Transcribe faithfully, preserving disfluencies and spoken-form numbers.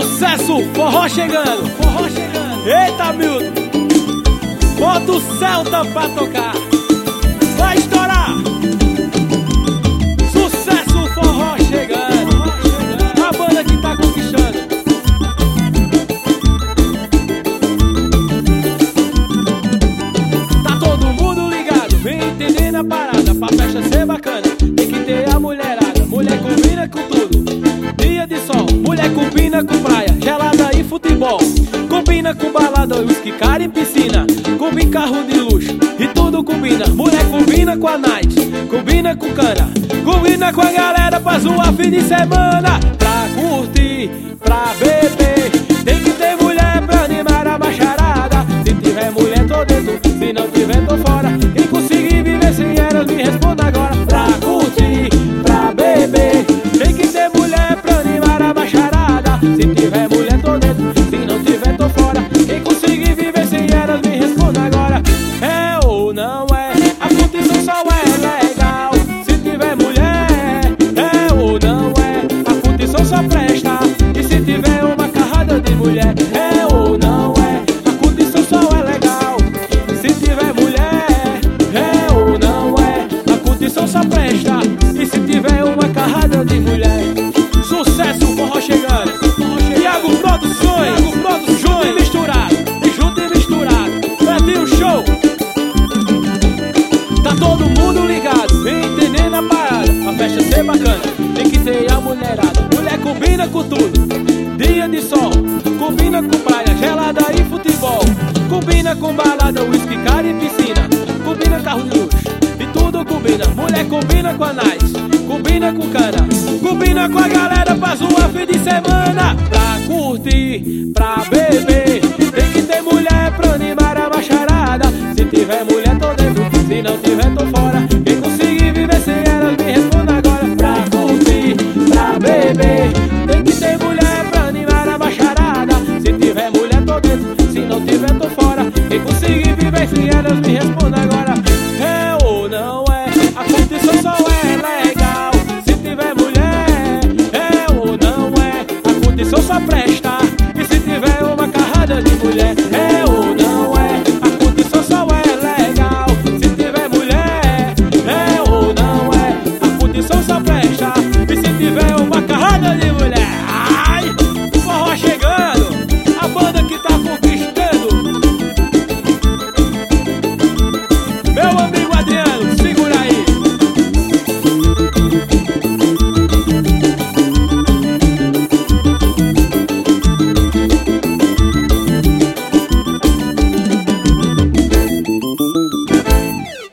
Sucesso, forró chegando, forró chegando. Eita, Milton, bota o Celta pra tocar. Vai estourar. Sucesso, forró chegando. A banda que tá conquistando. Tá todo mundo ligado, vem entendendo a parada. Pra festa ser bacana, tem que ter a mulherada. Mulher combina com tudo. Dia de sol, mulher combina com praia, gelada e futebol. Combina com balada, whisky, cara e piscina. Combina carro de luxo e tudo combina. Mulher combina com a night, combina com cana. Combina com a galera pra zoar fim de semana. Pra curtir, pra beber, tem que ter mulher pra animar a macharada. Se tiver mulher tô dentro, se não tiver tô fora. Quem conseguir viver sem elas me responda agora. Pra curtir, pra beber, tem que ter mulher pra animar a macharada. Se tiver mulher tô dentro, se não tiver tô fora. Quem conseguir viver sem elas me responda agora. É ou não é? A curtição só é legal se tiver mulher. É ou não é? A curtição só presta e se tiver uma carrada de mulher. É ou não é? A curtição só é legal se tiver mulher. É ou não é? A curtição só presta e se tiver uma carrada de mulher. Sucesso, forró chegando. Iago Produções, Iago Produções, junto e misturado, e junto e misturado. Brasil Show. Tá todo mundo ligado, vem entendendo a parada. A festa ser bacana, tem que ter a mulherada. Mulher combina com tudo. Dia de sol, combina com praia, gelada e futebol. Combina com balada, whisky, cara e piscina. Combina carro de luxo e tudo combina. Mulher combina com a night, combina com cana. Combina com a galera pra zoar fim de semana. Pra curtir, pra beber,